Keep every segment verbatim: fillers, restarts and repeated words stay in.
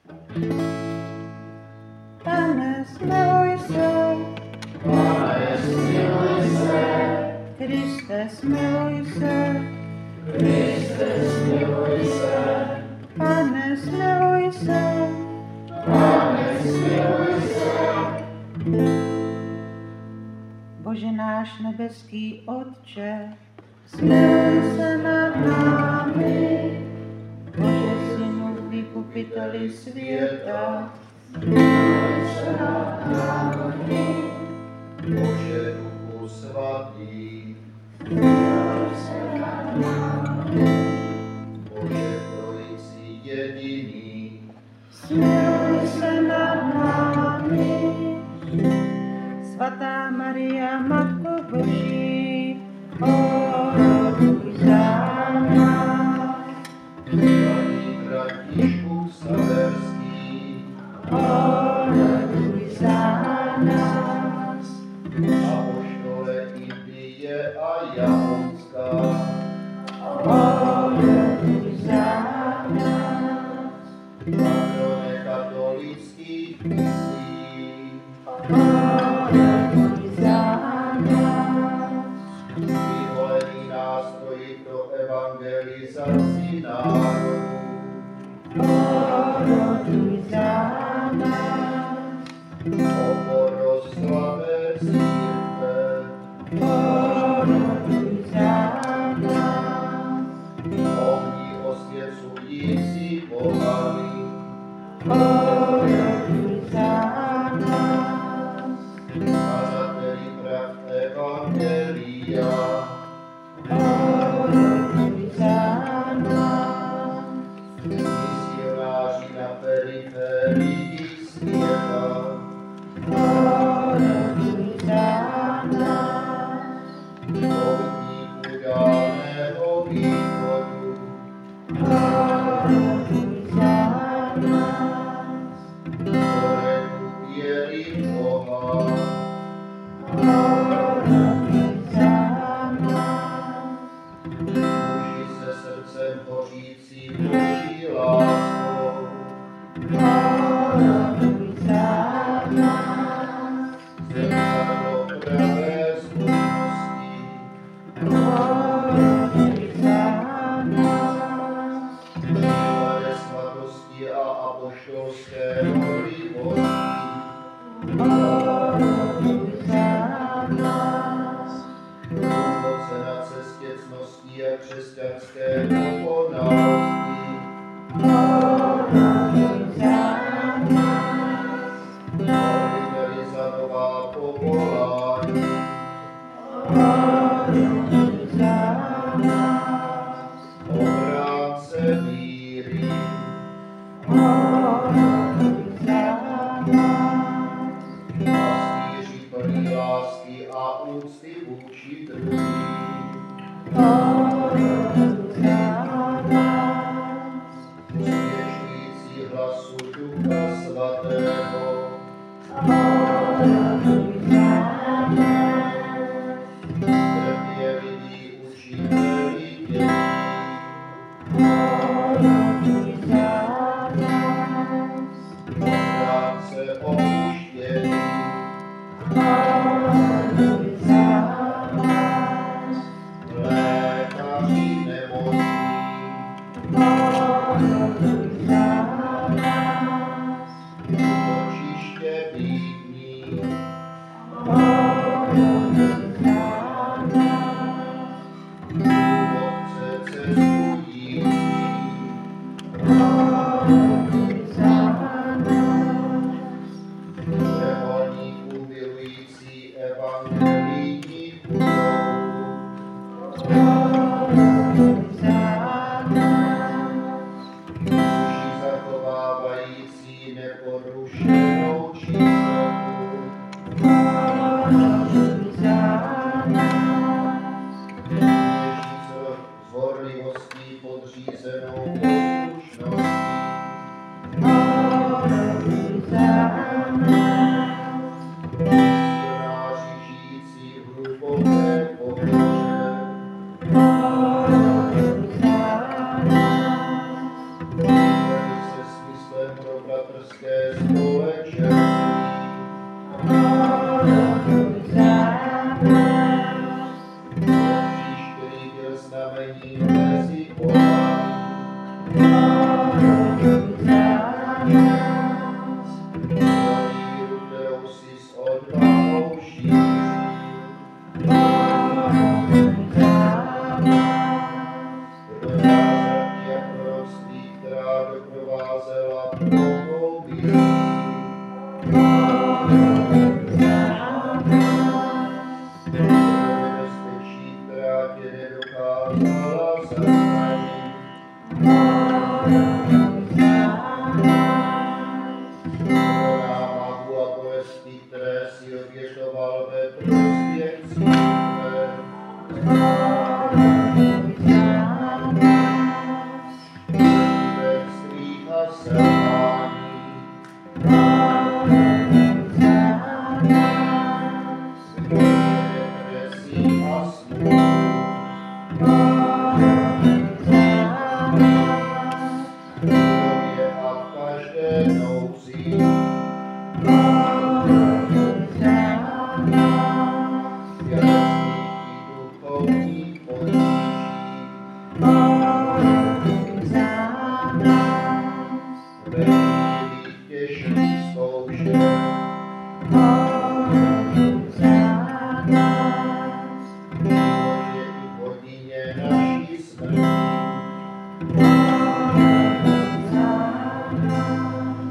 Pane, smiluj se. Pane, smiluj se. Kriste, smiluj se. Kriste, smiluj se. Pane, smiluj se. Pane, smiluj se. Bože náš nebeský Otče, smiluj se nad námi. Bože Synu, vykupiteli světa, Smiluj se nad námi. Bože Duchu svatý, smiluj se nad námi. Bože Trojici jediný, smiluj se nad námi. Svatá Maria, Matko Boží, oroduj za nás. Svatý Františku Saverský, Oroduj za nás. apoštole Indie a Japonska, Oroduj za nás. patrone katolických misí, Oroduj za nás. vyvolený nástroji pro evangelizaci národů, Oroduj za nás. oporoslavé církve, Oroduj za nás. ohni osvěcující pomaly, Oroduj za nás. kazateli pravd evangelia, Oroduj za nás. misionáři na periferii světa, Oroduj za nás. poutníků dálného východu, Oroduj za nás. korenů věry v Boha, Oroduj za nás. muži se srdcem hořícím boží láskou, Oroduj za nás. zrcadlo pravé zbožnosti, Oroduj za nás. příklady svatosti a apoštolské horlivosti, Oroduj za nás. průvodce na cestě cností a křesťanské dokonalosti, Oroduj za nás. moliteli za nová povolání, Oroduj za nás. obránce víry, Oroduj za nás. pastýři plní lásky a úcty vůči druhým, Oroduj za nás. usvědčující hlasu Ducha Svatého, Oroduj za nás. trpěliví učiteli dětí, Oroduj za nás. ochránce opuštěných, Oroduj za nás. lékaři nemocných, Oroduj za nás. útočiště bídných, Oroduj za nás. průvodce cestujících, Oroduj za nás. řeholníků milující evangelijní chudobu, Oroduj za nás. duši zachovávající neporušenou čistotu, Oroduj za nás. kteří s horlivostí podřízenou poslušností, severské společenství. Oroduj za nás. Kříž, který byl znamením mezi polámi. Oroduj za nás. Za víru, kterou si s odvahou šířil. Oroduj za nás. Pro zázraky a proroctví, která doprovázela tvou mysl. Oroduj za nás. Nebezpečí, která tě nedokázala zastavit. Oroduj za nás. Pro námahu a bolesti, které si obětoval ve prospěch církve. Oroduj za nás. Protivenstvích a selhání. Oroduj za nás. V době depresí a smutku. Oroduj za nás. V době a v každé nouzi. Oroduj za nás. V tělesných i duchovních potížích. Oroduj za nás. Ve chvílích těžkých zkoušek. Oroduj za nás. V životě i v hodině naší smrti. Oroduj za nás.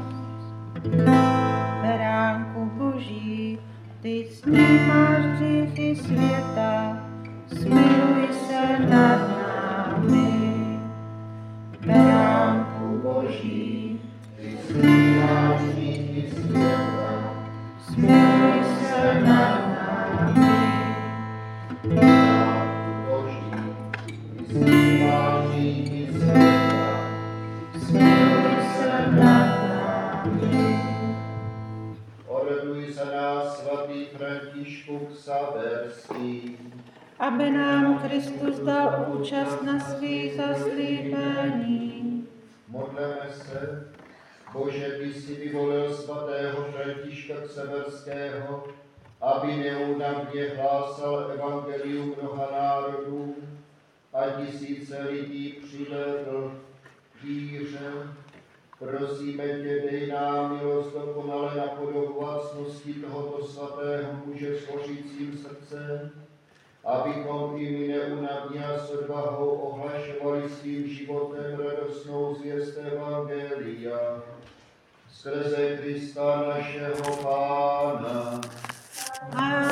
Beránku Boží, ty snímáš hříchy světa, smiluj se nad námi. Beránku Boží, Ty snímáš hříchy světa. smiluj se nad námi. Beránku Boží, ty snímáš hříchy světa. Smiluj se nad námi. Oroduj za nás, svatý Františku Xaverský. Aby nám Kristus dal účast na svých zaslíbení. Modleme se, Bože, ty jsi vyvolil svatého Františka Xaverského, aby neúnavně hlásal evangelium mnoha národů a tisíce lidí přivedl k víře. Prosíme tě, dej nám milost dokonale napodobovat cnosti tohoto svatého muže s hořícím srdcem, abychom i my neúnavně a s odvahou ohlašovali svým životem radostnou zvěst evangelia. Skrze Krista našeho Pána. Amen.